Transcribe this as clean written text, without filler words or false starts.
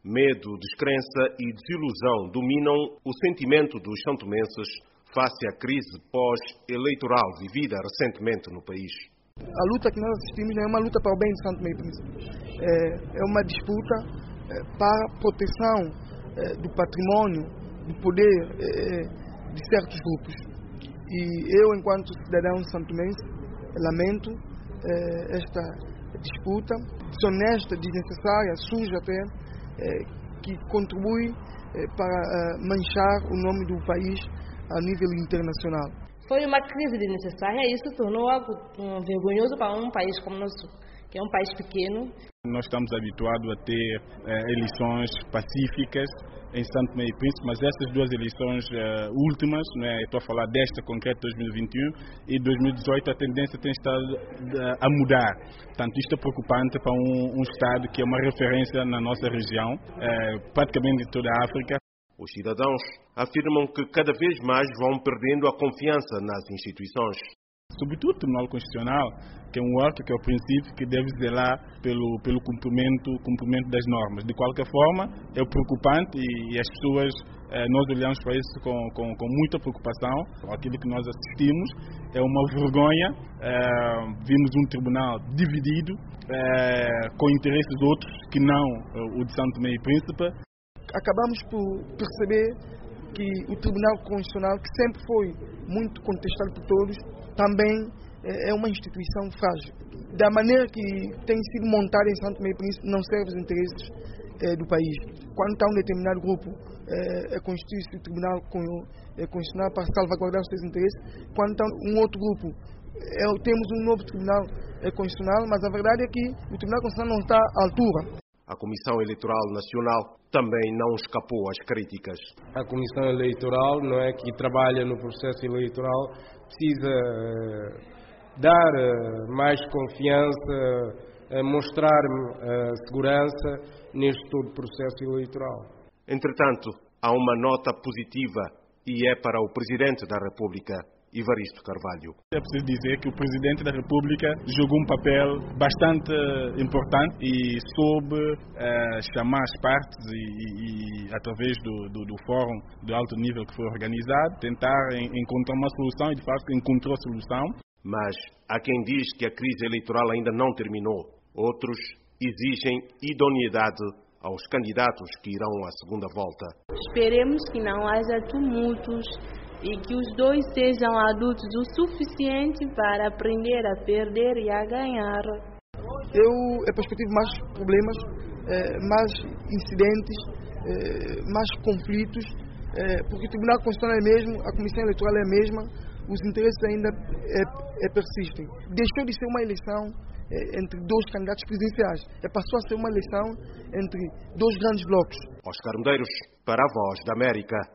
Medo, descrença e desilusão dominam o sentimento dos santomenses face à crise pós-eleitoral vivida recentemente no país. A luta que nós assistimos não é uma luta para o bem de Santo Tomé e Príncipe. É uma disputa para a proteção do património, do poder de certos grupos. E eu, enquanto cidadão santomense, lamento esta disputa desonesta, desnecessária, suja até, que contribui para manchar o nome do país a nível internacional. Foi uma crise desnecessária e isso tornou algo vergonhoso para um país como o nosso, que é um país pequeno. Nós estamos habituados a ter eleições pacíficas em Santo Tomé e Príncipe, mas essas duas eleições últimas, né, estou a falar desta concreta 2021 e 2018, a tendência tem estado a mudar. Portanto, isto é preocupante para um Estado que é uma referência na nossa região, praticamente em toda a África. Os cidadãos afirmam que cada vez mais vão perdendo a confiança nas instituições. Sobretudo o Tribunal Constitucional, que é um órgão que é o princípio que deve zelar pelo cumprimento das normas. De qualquer forma, é preocupante e as pessoas, nós olhamos para isso com muita preocupação. Aquilo que nós assistimos é uma vergonha. Vimos um tribunal dividido, com interesses outros que não o de Santo Tomé e Príncipe. Acabamos por perceber que o Tribunal Constitucional, que sempre foi muito contestado por todos, também é uma instituição frágil. Da maneira que tem sido montada em Santo Tomé e Príncipe, não serve os interesses do país. Quando está um determinado grupo, constitui-se o Tribunal Constitucional para salvaguardar os seus interesses. Quando está um outro grupo, temos um novo Tribunal Constitucional, mas a verdade é que o Tribunal Constitucional não está à altura. A Comissão Eleitoral Nacional também não escapou às críticas. A Comissão Eleitoral, não é, que trabalha no processo eleitoral, precisa dar mais confiança, mostrar segurança neste todo processo eleitoral. Entretanto, há uma nota positiva e é para o Presidente da República, Evaristo Carvalho. É preciso dizer que o Presidente da República jogou um papel bastante importante e soube chamar as partes e através do fórum de alto nível que foi organizado, tentar encontrar uma solução e de facto encontrou a solução. Mas há quem diz que a crise eleitoral ainda não terminou. Outros exigem idoneidade aos candidatos que irão à segunda volta. Esperemos que não haja tumultos e que os dois sejam adultos o suficiente para aprender a perder e a ganhar. Eu perspectivo mais problemas, mais incidentes, mais conflitos, porque o Tribunal Constitucional é mesmo, a Comissão Eleitoral é a mesma, os interesses ainda persistem. Deixou de ser uma eleição entre dois candidatos presidenciais, passou a ser uma eleição entre dois grandes blocos. Oscar Medeiros, para a Voz da América.